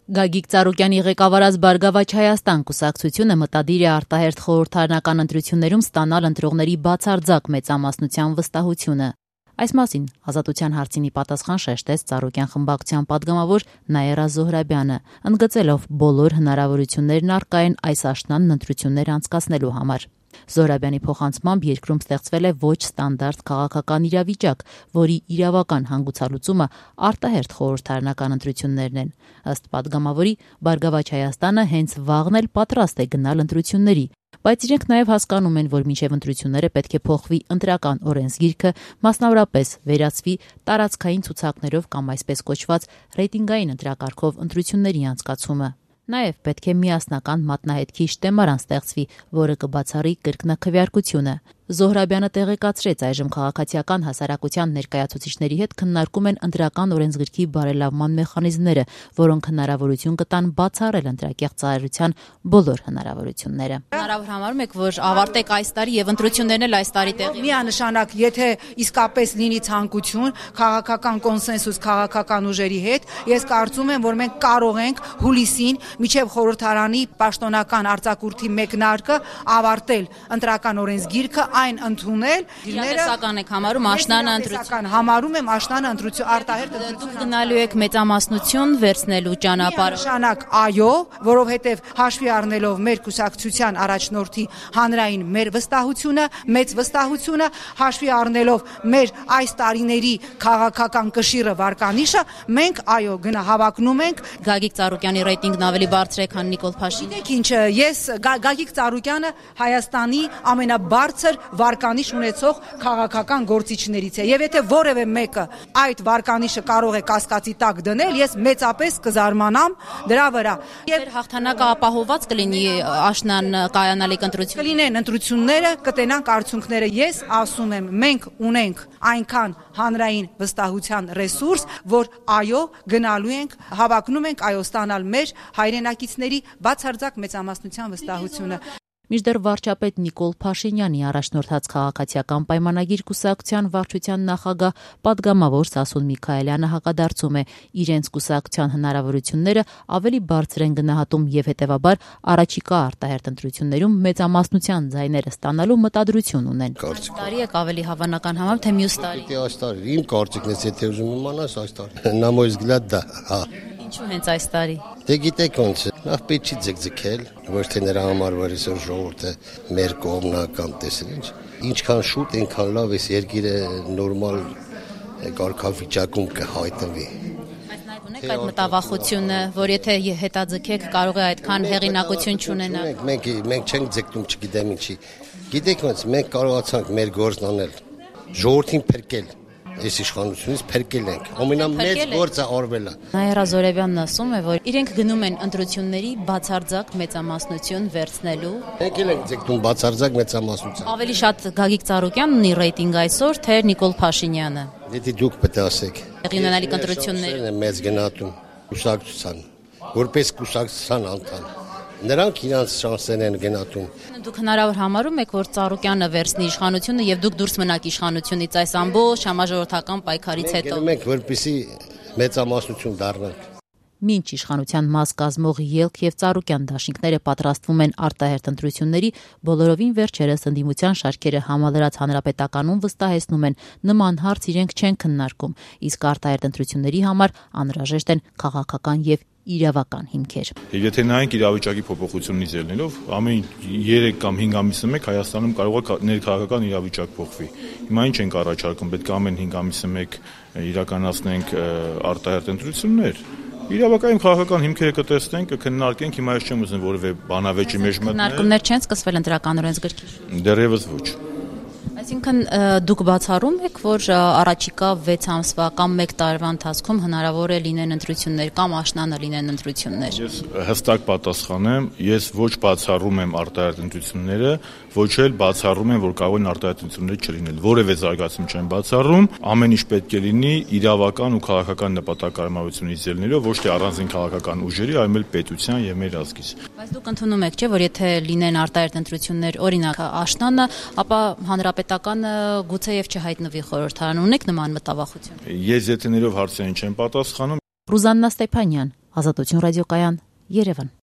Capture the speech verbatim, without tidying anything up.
Գագիկ Ծառուկյանի ղեկավարած Բարգավաճ Հայաստան կուսակցությունը մտադիր է արտահերթ խորհրդարանական ընտրություններում ստանալ ընտրողների բացարձակ մեծամասնության վստահությունը։ Այս մասին Ազատության հարցինի պատասխան շեշտեց Ծառուկյան խմբակցության պատգամավոր Նաիրա Զոհրաբյանը, ընդգծելով բոլոր հնարավորություններն առկա են այս աշնանն ընտրություններ անցկացնելու համար։ Զոհրաբյանի փոխանցմամբ երկրում ստեղծվել է ոչ ստանդարտ քաղաքական իրավիճակ, որի իրավական հանգուցալուծումը արտահերթ խորհրդարանական ընտրություններն են։ Ըստ պատգամավորի, Բարգավաճ Հայաստանը հենց վաղն էլ պատրաստ է գնալ ընտրությունների, բայց իրենք նաև հասկանում են, որ մինչև ընտրությունները պետք է փոխվի ընտրական օրենսգիրքը, մասնավորապես վերացվի տարածքային ցուցակներով կամ այսպես կոչված ռեյտինգային ընտրակարգով ընտրությունների անցկացումը։ Նաև պետք է միասնական մատնահետքի շտեմարան ստեղծվի, որը կբացառի կրկնաքվեարկությունը։ Զոհրաբյանը տեղեկացրեց, այժմ քաղաքացիական հասարակության ներկայացուցիչների հետ քննարկում են ընտրական օրենսգրքի բարելավման մեխանիզմները, որոնք հնարավորություն կտան բացառել ընտրակեղծ ծառայության բոլոր հնարավորությունները։ Հնարավոր համարում եք, որ ավարտեք այս տարի եւ ընտրություններն էլ այս տարի տեղի։ Միանշանակ, եթե իսկապես լինի ցանկություն, քաղաքական կոնսենսուս քաղաքական ուժերի հետ, ես կարծում եմ, որ մենք կարող ենք հուլիսին միջև խորհրդարանի պաշտոնական արձակուրդի մեկնարկը ավարտել ընտրական օրենսգիրքը, այն ընդունել։ Իրատեսական եք համարում աշնանը ընտրություն։ Համարում եմ աշնանը ընտրություն արտահերթ Դուք գնալու եք մեծամասնություն վերցնելու ճանապարհը։ Նշանակ այո, որովհետև հաշվի առնելով մեր կուսակցության առաջնորդի հանրային մեր վստահությունը, մեծ վստահությունը, հաշվի առնելով մեր այս տարիների քաղաքական կշիռը վարկանիշը, մենք այո գնա հավակնում ենք։ Գագիկ Ծառուկյանի ռեյտինգն ավելի բարձր է, քան Նիկոլ Փաշինյանի։ Գիտեք ինչ, ես Գագիկ Ծառուկյանը Հայաստանի ամենաբարձր վարկանիշ ունեցող քաղաքական գործիչներից է, եւ եթե որևէ մեկը այդ վարկանիշը կարող է կասկածի տակ դնել, ես մեծապես կզարմանամ դրա վրա։ Եվ հաղթանակը ապահովված կլինի աշնան կայանալիք ընտրություն։ Կլինեն ընտրությունները, կտենանք արդյունքները։ Ես ասում եմ, մենք ունենք այնքան հանրային վստահության ռեսուրս, որ այո գնալու ենք, հավակնում ենք այո ստանալ մեր հայրենակիցների բացարձակ մեծամասնության վստահությունը։ Մինչդեռ վարչապետ Նիկոլ Փաշինյանի առաջնորդած քաղաքացիական պայմանագիր կուսակցության վարչության նախագահ պատգամավոր Սասուն Միքայելյանը հակադարձում է, իրենց կուսակցության հնարավորությունները ավելի բարձր են գնահատում եւ հետեւաբար առաջիկա արտահերթ ընտրություններում մեծամասնության ձայները ստանալու մտադրություն ունեն։ Այս տարի եք ավելի հավանական համարում, թե մյուս տարի։ Դե այս տարի իմ կարծիքն է, եթե ուզում իմանաս այս տարի։ На мой взгляд, да, հա։ Ինչու հենց այս տարի։ Դե գիտեք ոնց է, նախ պետք չի ձգձգել, ոչ թե նրա համար, որ այսօր ժողովուրդը մեր կողմն է կամ տեսել ինչ։ Ինչքան շուտ, այնքան լավ է, երկիրը նորմալ կարգավիճակում կհայտնվի։ Բայց նաև ունեք այդ մտավախությունը, որ եթե հետաձգեք, կարող է այդքան հեղինակություն չունենալ։ Մենք մենք չենք ձգտում, չգիտեմ ինչի։ Գիտեք ոնց, մենք կարողացանք մեր գործն անել, ժողովրդին փրկել։ Այս իշխանությունից փրկել ենք։ Ամենամեծ գործը արվել է։ Նաիրա Զոհրաբյանն ասում է, որ իրենք գնում են ընտրությունների բացարձակ մեծամասնություն վերցնելու։ Մենք էլ ենք ձգտում բացարձակ մեծամասնություն։ Ավելի շատ Գագիկ Ծառուկյանն ունի ռեյտինգ այսօր, թե Նիկոլ Փաշինյանը։ Եթե դուք պետք է ասեք։ Ռեգիոնալի ընտրությունները մեծ գնահատում կուսակցության, որպես կուսակցության անդամ։ Նրանք իրանց շանսերն են գնահատում։ Դուք հնարավոր համարում եք, որ Ծառուկյանը վերցնի իշխանությունը եւ դուք դուրս մնաք իշխանությունից այս ամբողջ համաժողովրդական պայքարից հետո։ Մենք որպեսի մեծամասնություն դառնանք։ Մինչ իշխանության մաս կազմող ԵԼՔ եւ Ծառուկյան դաշինքները պատրաստվում են արտահերթ ընտրությունների, բոլորովին վերջերս ընդդիմության շարքերը համալրած հանրապետականում վստահեցնում են, նման հարց իրենք չեն քննարկում, իսկ արտահերթ ընտրությունների համար անհրաժեշտ են քաղաքական եւ իրավական հիմքեր։ Եվ եթե նայենք իրավիճակի փոփոխությունից ելնելով, ամեն երեք կամ հինգ ամիսը մեկ Հայաստանում կարող է ներքաղաքական իրավիճակ փոխվի։ Հիմա ինչ ենք առաջարկում, պետք է ամեն հինգ ամիսը մեկ իրականացնենք արտահերթ ընտրություններ։ Իրավական քաղաքական հիմքերը կտեսնենք, կքննարկենք, հիմա ես չեմ ուզում որևէ բանավեճի մեջ մտնել։ Քննարկումներ չեն սկսվել ընտրական օրենսգրքի։ Դեռևս ոչ։ Այսինքն դուք բացառում եք, որ առաջիկա վեց ամսվա կամ մեկ տարվա ընթացքում հնարավոր է լինեն ընտրություններ կամ աշնանը լինեն ընտրություններ։ Ես հստակ պատասխանեմ, ես ոչ բացառում եմ արտահերթ ընտրությունները, ոչ էլ բացառում եմ, որ կարող են արտահերթ ընտրություններ չլինել։ Որևէ զարգացում չեմ բացառում, ամեն ինչ պետք է լինի իրավական ու քաղաքական նպատակարարությունից ելնելով, ոչ թե առանձին քաղաքական ուժերի, այլ պետության եւ մեր ազգից։ Բայց դուք ընդունում եք, չէ՞, որ եթե լինեն արտահերթ ընտրություններ, օրինակ աշնանը, ապա հանրապետականը գուցեև չհայտնվի խորհրդարան, ունեք նման մտավախություն։ Ես եթերով հարցերին չեմ պատասխանում։ Ռուզաննա Ստեփանյան, Ազատություն ռադիոկայան, Երևան։